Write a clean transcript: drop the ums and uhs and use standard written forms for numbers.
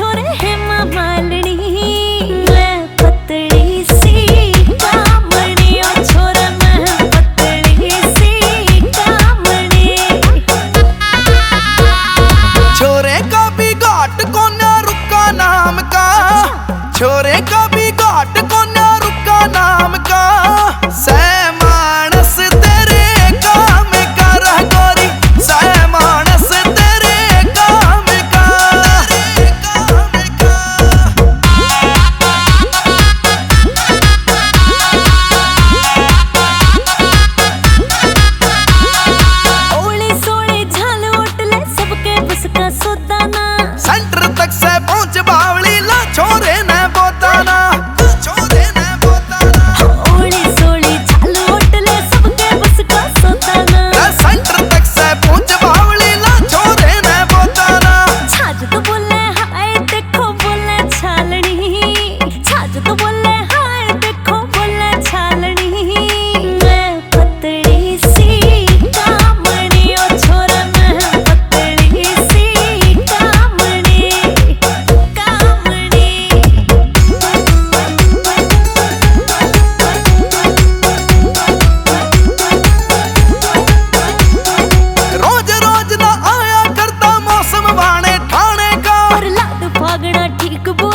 छोरे हेमा मालिनी, मैं पतली सी कामणी, ओ छोरा मैं पतली सी कामणी। छोरे का भी घाट कोन्या रुका नाम का, छोरे का भी घाट कोन्या रुका नाम का। मानस तेरे काम का रह गोरी, मानस तेरे काम का। ओली सोली झाल उठले सबके बस का सोदाना, सेंटर तक से पहुंच बावली ला छोरे ने बोताना। ठीक बोल